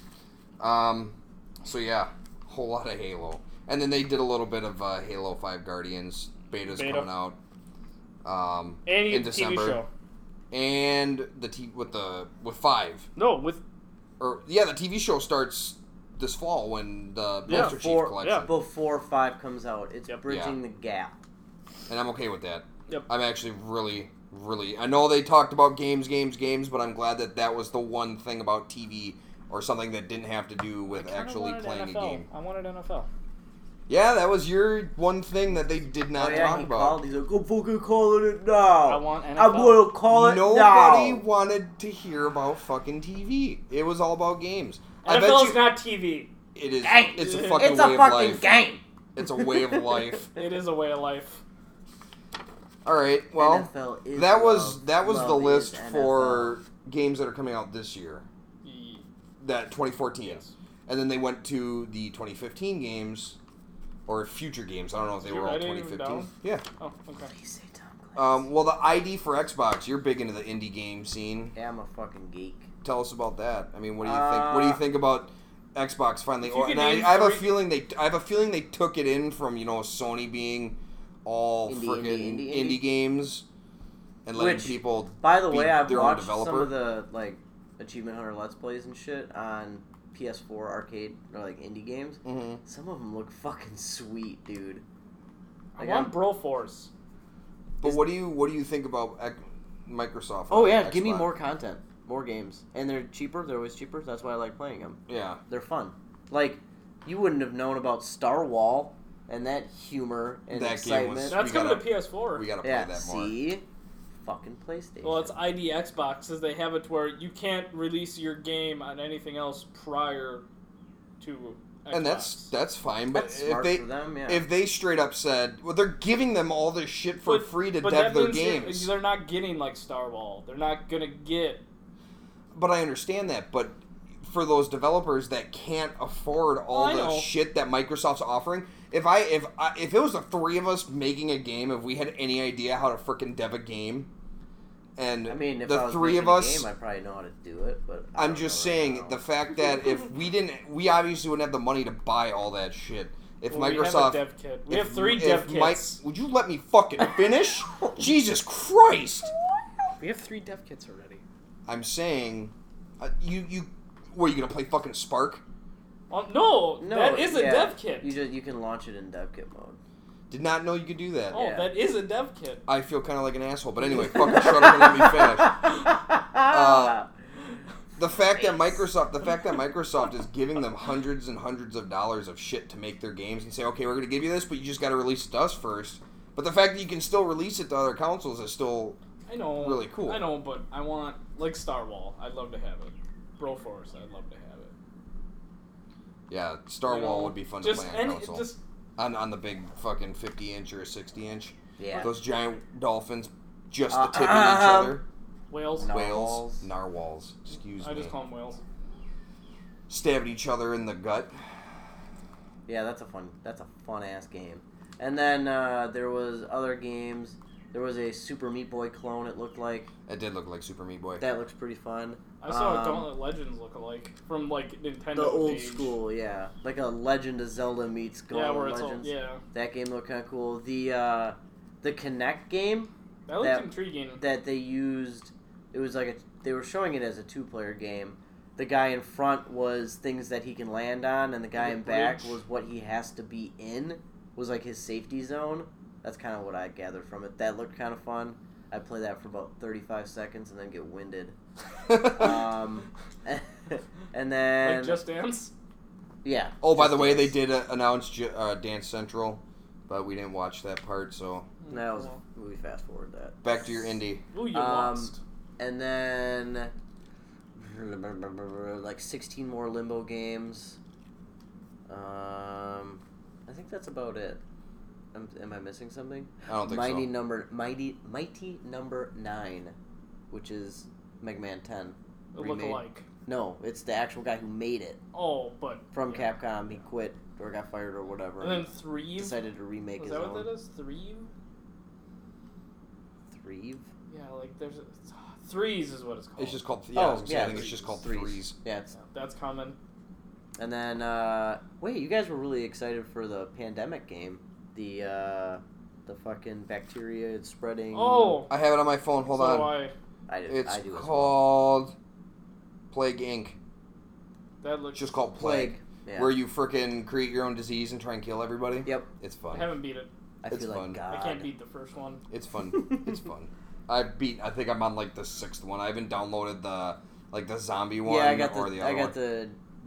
So yeah, whole lot of Halo, and then they did a little bit of Halo 5 Guardians beta's Beta. coming out. And in TV December, show. and with 5 No, with the TV show starts this fall when the Master Chief Collection, Before 5 comes out, it's Yep. bridging Yeah. the gap. and I'm okay with that. Yep. I'm actually really. I know they talked about games, but I'm glad that was the one thing about TV or something that didn't have to do with I kinda actually wanted playing NFL. a game. I wanted NFL. Yeah, that was your one thing that they did not talk he about. called. He's like, "I'm fucking calling it now. I want I'm NFL. gonna call it Nobody now." wanted to hear about fucking TV. It was all about games. I bet NFL is you not TV. it is. Gang. It's a fucking It's a way of fucking life. game. It's a way of life. It is a way of life. All right. Well, NFL is that love. was the Love list is for games that are coming out this year. Ye- That 2014. Yes. And then they went to the 2015 games, or future games. I don't know if they Did you were all write any of 2015. them Yeah. Oh, okay. Please say Tom Clancy. Well, the ID for Xbox. You're big into the indie game scene. Yeah, I'm a fucking geek. Tell us about that. I mean, what do you think? What do you think about Xbox finally? If you could And I name have a three- feeling they took it in from Sony being all Indie, freaking indie. games and letting Which, people. By the be way, I've their own watched some developer. of the Achievement Hunter Let's Plays and shit on PS4 arcade or indie games. Mhm. Some of them look fucking sweet, dude. I want Broforce. But what do you think about Microsoft? Oh on yeah, give me Xbox? more content, more games, and they're cheaper. They're always cheaper. That's why I like playing them. Yeah. They're fun. You wouldn't have known about Star Wall and that humor and That game was- excitement. That's We coming gotta- to PS4. We gotta play Yeah, that more. see, fucking PlayStation. Well, it's ID Xboxes. They have it to where you can't release your game on anything else prior to Xbox. And that's fine. But That's if smart they for them, yeah. if they straight up said, well, they're giving them all this shit for free to but dev that their means games. they're not getting like Star Wall. They're not gonna get. But I understand that. But for those developers that can't afford all I the know. shit that Microsoft's offering, if it was the three of us making a game, if we had any idea how to frickin' dev a game, and I mean, if the I was three making of a us, game, I probably know how to do it. But I I'm don't just know right saying now. the fact that if we obviously wouldn't have the money to buy all that shit. If Well, Microsoft, we have a dev kit. We if- have 3 if dev Mike- kits. would you let me fucking finish? Jesus Christ! We have 3 dev kits already. I'm saying, were you gonna play fucking Spark? No, that is a yeah, dev kit. You can launch it in dev kit mode. Did not know you could do that. Oh, Yeah. that is a dev kit. I feel kind of like an asshole, but anyway, fucking shut up and let me finish. The fact that Microsoft is giving them hundreds and hundreds of dollars of shit to make their games and say, okay, we're going to give you this, but you just got to release it to us first. But the fact that you can still release it to other consoles is still I know. really cool. I know, but I want Star Wall. I'd love to have it. Broforce. I'd love to have it. Yeah, Star You Wall know, would be fun to just play on any- console. just On the big fucking 50-inch or 60-inch. Yeah. Those giant dolphins just the tip of each other. Whales. Whales. Narwhals. Excuse me. I just call them whales. Stabbed each other in the gut. Yeah, that's a fun ass game. And then there was other games. There was a Super Meat Boy clone. It looked like. It did look like Super Meat Boy. That looks pretty fun. I saw a Gauntlet Legends look-alike from like Nintendo. The old age. school, yeah, like a Legend of Zelda meets Gauntlet where it's Legends. That game looked kind of cool. The Kinect game. That looks intriguing. That they used. It was like they were showing it as a 2-player game. The guy in front was things that he can land on, and the guy in back was what he has to be in. Was like his safety zone. That's kind of what I gathered from it. That looked kind of fun. I play that for about 35 seconds and then get winded. And then like Just Dance. Yeah. Oh, by the way, they did announce Dance Central, but we didn't watch that part, so that was we fast forward that. Back to your indie. Ooh, you lost. And then like 16 more Limbo games. I think that's about it. Am I missing something? I don't think Mighty Number 9, which is Mega Man 10. It look alike. No, it's the actual guy who made it. Oh, but from Capcom, he quit or got fired or whatever. And then Thrieve decided to remake his own. Is that what that is? Thrieve? Thrieve? Yeah, like there's Threes is what it's called. It's just called. I think it's just called Threes. Yeah, that's common. And then wait, you guys were really excited for the Pandemic game. The fucking bacteria it's spreading. Oh, I have it on my phone. Hold on. It's called Plague Inc. That looks just called Plague. Yeah. Where you frickin' create your own disease and try and kill everybody. Yep, it's fun. I haven't beat it. It's fun. God. I can't beat the first one. It's fun. It's fun. I think I'm on like the 6th one. I haven't downloaded the zombie one. Yeah, I got or the other one. the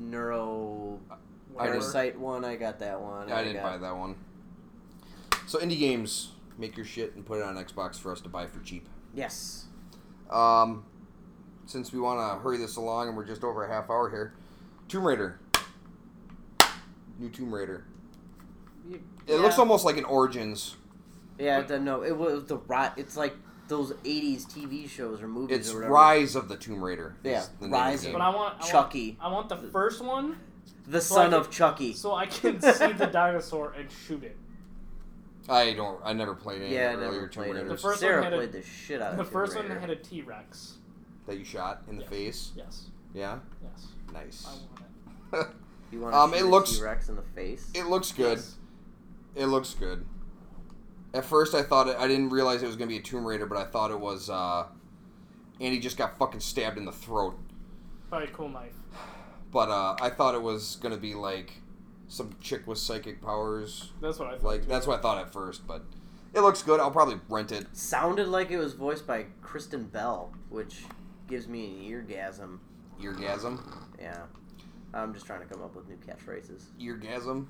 parasite one. I got that one. I didn't buy that one. So indie games, make your shit and put it on Xbox for us to buy for cheap. Yes. Since we want to hurry this along and we're just over a half hour here, Tomb Raider. New Tomb Raider. It looks almost like an Origins. Yeah, no, it was it's like those 80s TV shows or movies it's or whatever. Rise of the Tomb Raider. Yeah, Rise. But I want Chucky. I want the first one. The son of Chucky. So I can see the dinosaur and shoot it. I never played any of the earlier Tomb Raiders. The first Sarah one played the shit out of the Tomb first Raider. one had a T-Rex. That you shot in the face? Yes. Yeah? Yes. Nice. I want it. You want to shoot a T-Rex in the face? It looks good. Yes. It looks good. At first I didn't realize it was going to be a Tomb Raider, but I thought it was, Andy just got fucking stabbed in the throat. By a cool knife. But, I thought it was going to be, like, some chick with psychic powers. That's what I thought. Like, that's what I thought at first, but it looks good. I'll probably rent it. Sounded like it was voiced by Kristen Bell, which gives me an eargasm. Eargasm? Yeah. I'm just trying to come up with new catchphrases. Eargasm?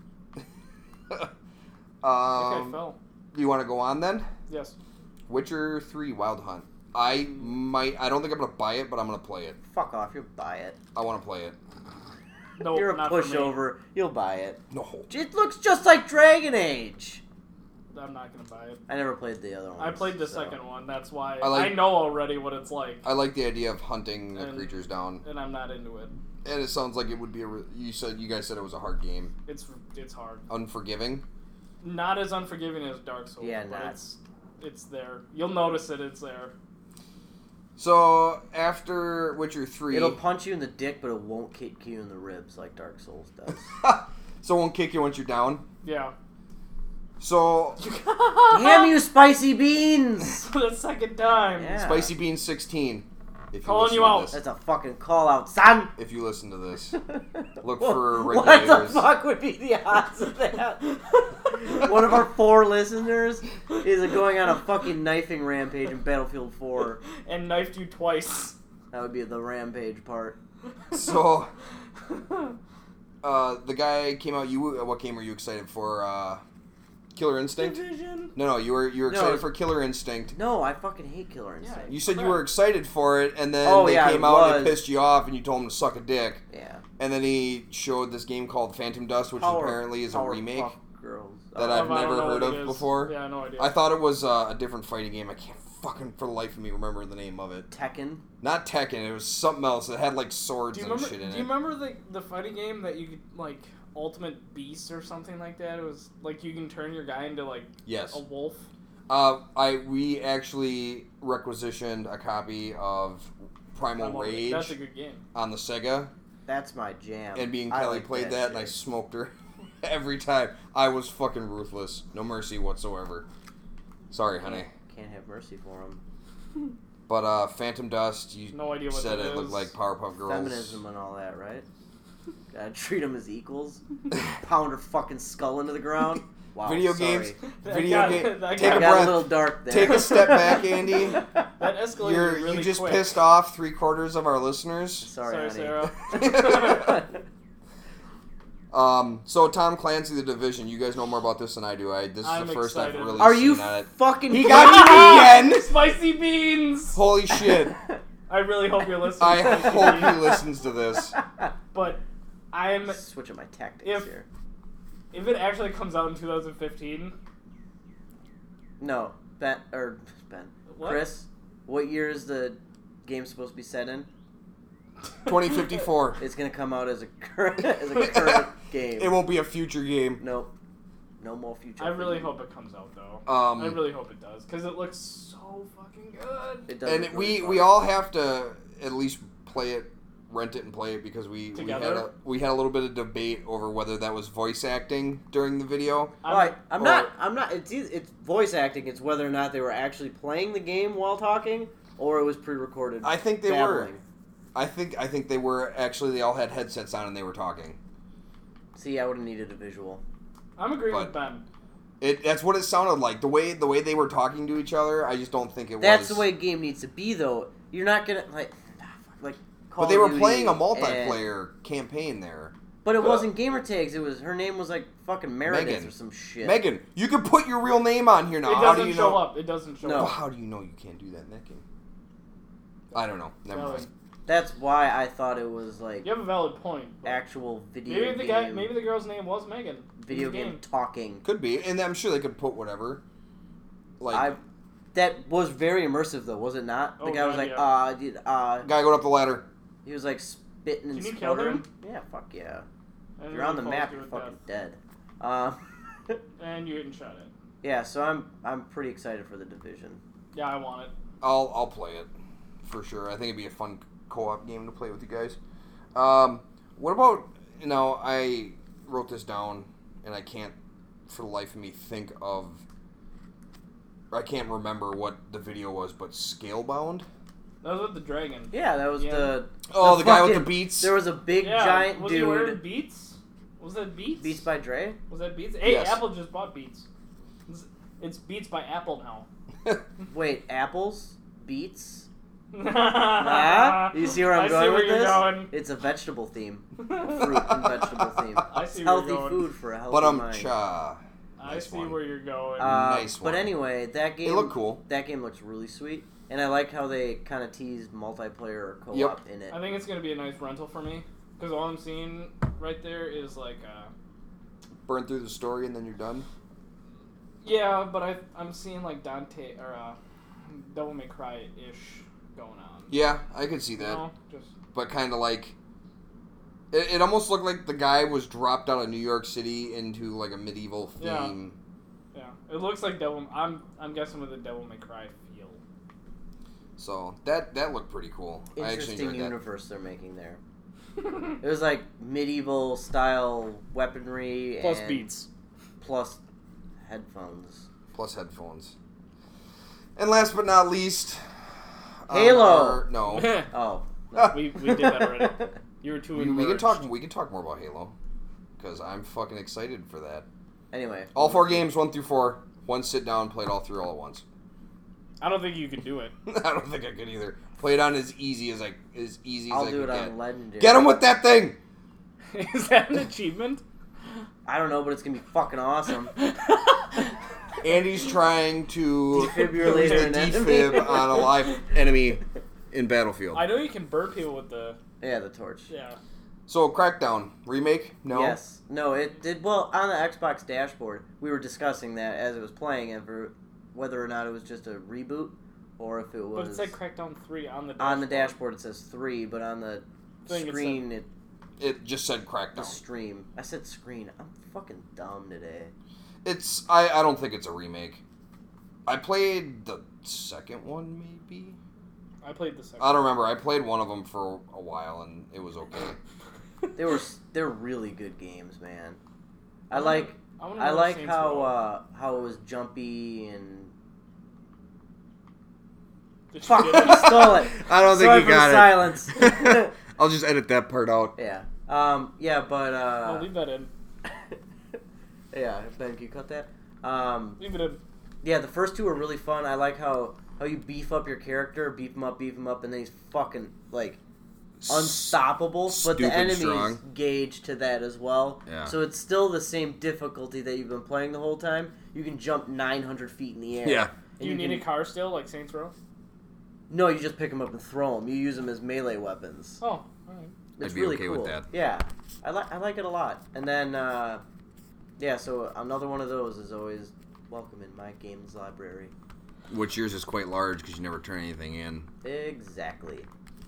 Okay, fell. You want to go on then? Yes. Witcher 3 Wild Hunt. I don't think I'm going to buy it, but I'm going to play it. Fuck off, you'll buy it. I want to play it. No, you're a pushover. You'll buy it. No. It looks just like Dragon Age. I'm not going to buy it. I never played the other one. I played the second one. That's why I know already what it's like. I like the idea of hunting the creatures down. And I'm not into it. And it sounds like it would be you guys said it was a hard game. It's hard. Unforgiving? Not as unforgiving as Dark Souls. Yeah, but it's there. You'll notice it's there. So after Witcher 3, it'll punch you in the dick, but it won't kick you in the ribs like Dark Souls does. So it won't kick you once you're down? Yeah. So damn you, Spicy Beans! For the second time. Yeah. Spicy Beans 16. If calling you out. That's a fucking call out, son. If you listen to this, look Well, for regulators. What the fuck would be the odds of that? One of our 4 listeners is going on a fucking knifing rampage in Battlefield 4. And knifed you twice. That would be the rampage part. So, the guy came out. What game were you excited for? Killer Instinct? Division? No, you were excited for Killer Instinct. No, I fucking hate Killer Instinct. You said you were excited for it, and then they came out and it pissed you off, and you told him to suck a dick. Yeah. And then he showed this game called Phantom Dust, which apparently is a remake. girls. that I I've don't never know heard what it of is. before. Yeah, no idea. I thought it was a different fighting game. I can't fucking for the life of me remember the name of it. Tekken. Not Tekken. It was something else. It had like swords do you and remember? shit in Do it. you remember the fighting game that you could like Ultimate Beast or something like that? It was like you can turn your guy into like Yes. a wolf. We actually requisitioned a copy of Primal Rage That's a good game. on the Sega, That's my jam. and me and I Kelly like played that, and I shit. smoked her every time. I was fucking ruthless, no mercy whatsoever. Sorry, honey. Can't have mercy for him. But Phantom Dust, you No idea what said that it looked is. like Powerpuff Girls. Feminism and all that, right? Gotta treat them as equals. Pound her fucking skull into the ground. Wow, Video sorry. games. Video game. that Take I a got a breath. little dark there. Take a step back, Andy. That escalated really You just quick. pissed off 3/4 of our listeners. Sorry, Sorry, honey. Sarah. So Tom Clancy, The Division. You guys know more about this than I do. This is I'm the first excited. I've really Are seen you on it. fucking? He got you again. Spicy beans. Holy shit! I really hope you're listening. I Spicy hope Beans. he listens to this. But I'm Switching my tactics If- here. if it actually comes out in 2015. No, Ben. What? Chris, what year is the game supposed to be set in? 2054. It's gonna come out as a current game. It won't be a future game. Nope. No more future. I really game. hope it comes out though. Um, I really hope it does because it looks so fucking good. It does And look really we fun. all have to at least play it, rent it, and play it because we Together? had a little bit of debate over whether that was voice acting during the video. Right. I'm or- not. It's voice acting. It's whether or not they were actually playing the game while talking, or it was pre-recorded. I think they were. babbling. I think they were actually. They all had headsets on and they were talking. See, I would have needed a visual. I'm agreeing with But- Ben. That's what it sounded like. The way they were talking to each other, I just don't think it That's was. the way a game needs to be, though. You're not gonna like. Call But they of were Duty playing a and- multiplayer campaign there. But it wasn't gamer tags. It was her name was like fucking Meredith Megan. or some shit. Megan, you can put your real name on here now. It How doesn't do you show know? up. It doesn't show No. Well, up. how do you know you can't do that in that game? I don't know. Never Valid. mind. That's why I thought it was like You have a valid point. but actual video Maybe the game. maybe the girl's name was Megan. video in the game talking. Could be, and I'm sure they could put whatever. Like That was very immersive though, was it not? The Oh, guy was God, like, guy going up the ladder. he was like spitting and Can you kill spluttering. him? Yeah, fuck yeah. And If you're on the he map, falls you're to his fucking dead. And you're getting shot at. Yeah, so I'm pretty excited for the Division. Yeah, I want it. I'll play it for sure. I think it'd be a fun co-op game to play with you guys. What about I wrote this down and I can't for the life of me think of. I can't remember what the video was, but Scalebound. That was with the dragon. Yeah, that was Yeah. The guy with the fucking- beats. There was a big Yeah, giant was he wearing dude. Beats? Was that Beats? Beats by Dre. Was that Beats? Hey, Yes. Apple just bought Beats. It's Beats by Apple now. Wait, apples, beets. Ah, You see where I'm I going see with where you're this? going. It's a vegetable theme, a fruit and vegetable theme. I It's see where you're healthy going. food for a healthy But mind. cha. I Nice see one. where you're going. Nice But one. anyway, that game. They look cool. That game looks really sweet, and I like how they kind of teased multiplayer or co-op Yep. in it. I think it's gonna be a nice rental for me because all I'm seeing right there is like, Burn through the story and then you're done. yeah, but I'm seeing like Dante or Devil May Cry ish going on. Yeah, I could see You that. know, just But kind of like. It almost looked like the guy was dropped out of New York City into like a medieval Yeah. theme. yeah, it looks like Devil. I'm guessing with the Devil May Cry feel. So that looked pretty cool. I actually Interesting enjoyed that. universe they're making there. It was like medieval style weaponry Plus and Beats. plus headphones. Plus headphones. And last but not least, Halo! no, Oh, we did that already. You were too. we can immersed. talk. We can talk more about Halo because I'm fucking excited for that. anyway. All 4 games, 1 through 4. One sit down, played all through all at once. I don't think you can do it. I don't think I could either. Play it on as easy as I I'll could do it get. on Legendary. Get him with that thing. Is that an achievement? I don't know, but it's gonna be fucking awesome. Andy's trying to Defibrillator use the an enemy. defib on a live enemy in Battlefield. I know you can burn people with the Yeah, the torch. yeah. So Crackdown remake? No. Yes. No, it did well on the Xbox dashboard. We were discussing that as it was playing, and for whether or not it was just a reboot or if it was. But it said Crackdown 3 on the dashboard. On the dashboard it says 3, but on the screen it just said Crackdown. The stream. I said screen. I'm fucking dumb today. It's I don't think it's a remake. I played the second one maybe. I played the second. I don't remember. I played one of them for a while and it was okay. They're really good games, man. I like Saints Row. how it was jumpy and. Did you Fuck! get it? You stole it. I don't Sorry think you for got the it. silence. I'll just edit that part out. Yeah. Yeah, but I'll leave that in. yeah, Ben, can you cut that? Leave it in. Yeah, the first two are really fun. I like how you beef up your character, beef him up, and then he's fucking like unstoppable. But the Stupid enemies strong. gauge to that as well. Yeah. So it's still the same difficulty that you've been playing the whole time. You can jump 900 feet in the air. Yeah. Do you need a car still, like Saints Row? No, you just pick them up and throw them. You use them as melee weapons. Oh, alright. It's I'd be really okay cool. with that. Yeah, I like it a lot. And then, yeah, so another one of those is always welcome in my games library. Which yours is quite large because you never turn anything in. Exactly.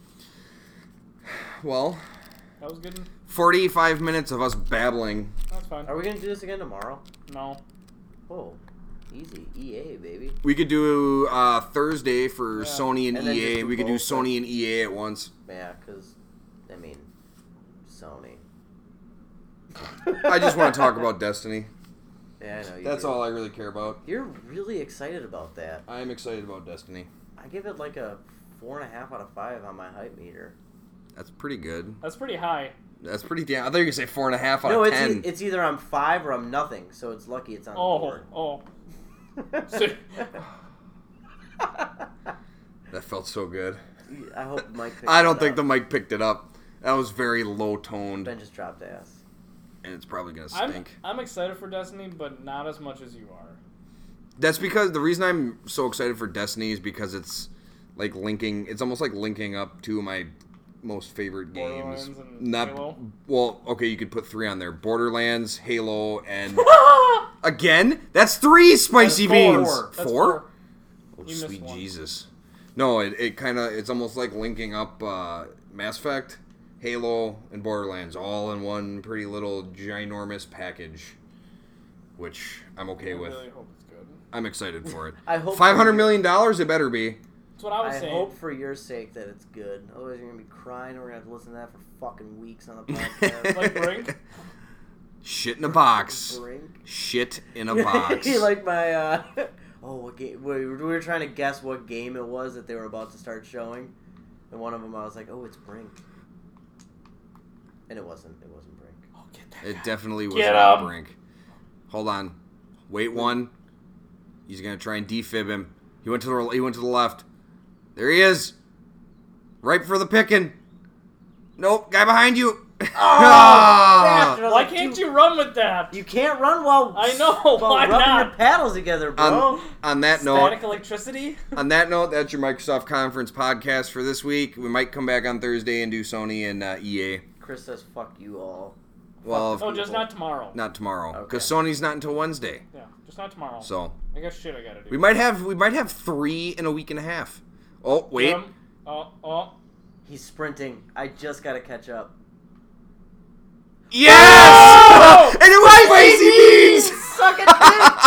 Well, That was good. 45 minutes of us babbling. That's fine. Are we gonna do this again tomorrow? No. Oh, easy. EA, baby. We could do Thursday for Yeah. Sony and And then just EA. do We could do both, Sony and EA at once. Yeah, because, I mean, Sony. I just want to talk about Destiny. Yeah, I know. That's all I really care about. You're really excited about that. I am excited about Destiny. I give it like a 4.5 out of 5 on my hype meter. That's pretty good. That's pretty high. That's pretty damn. I thought you were going to say 4.5 out No, of 10. it's either I'm 5 or I'm nothing, so it's lucky it's on the board. Oh. That felt so good. I hope Mike picked I don't it think up. the mic picked it up. That was very low toned, Ben just dropped ass. and it's probably going to stink. I'm excited for Destiny, but not as much as you are. That's because the reason I'm so excited for Destiny is because it's like linking. It's almost like linking up two of my most favorite games. Borderlands and Halo? Well, okay, you could put 3 on there: Borderlands, Halo, and again, that's 3 spicy That's 4. beans. That's 4? Oh, You missed sweet one. Jesus! No, it kind of it's almost like linking up Mass Effect, Halo, and Borderlands all in one pretty little ginormous package, which I'm okay I with. really hope it's good. I'm excited for it. I hope $500 million, it better be. That's what I was I saying. hope for your sake that it's good. Otherwise, you're gonna be crying, and we're gonna have to listen to that for fucking weeks on the podcast. Like Brink? Shit in a box. Brink. Shit in a box. You like my what game? We were trying to guess what game it was that they were about to start showing, and one of them I was like, oh, it's Brink, and it wasn't. It wasn't Brink. Oh, get that It guy. definitely was Get not him. Brink. Hold on. Wait one. He's gonna try and defib him. He went to the left. There he is. Ripe for the picking. Nope, guy behind you. bastard. I was Why like, can't you run with that? You can't run while I know, while why rubbing not? your paddles together, bro. On that Static note, electricity? that's your Microsoft Conference podcast for this week. We might come back on Thursday and do Sony and EA. Chris says, "Fuck you all." Well, Oh, just not tomorrow. not tomorrow, Okay. because Sony's not until Wednesday. Yeah, just not tomorrow. So I got shit I gotta do. we might have 3 in a week and a half. Oh wait, Get 'em. Oh. He's sprinting. I just gotta catch up. yes! Oh! And it was spicy beans. Suck it,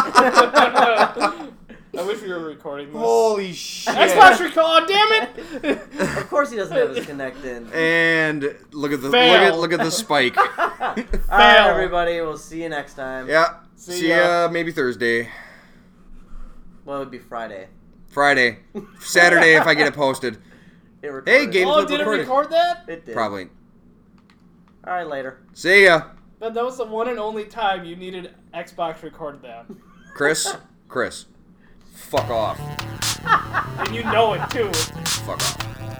I wish we were recording this. Holy shit! Xbox recall, damn it! Of course, he doesn't have his connect in. And look at the Fail. look at the spike. All right, everybody. We'll see you next time. Yeah. See See ya. ya maybe Thursday, Well, it would be Friday. Friday, Saturday if I get it posted. It recorded. Hey, game Oh, clip did it recorded. record that? It did. Probably. All right, later. See ya, That was the one and only time you needed Xbox record that. Chris. Fuck off. And you know it too. Fuck off.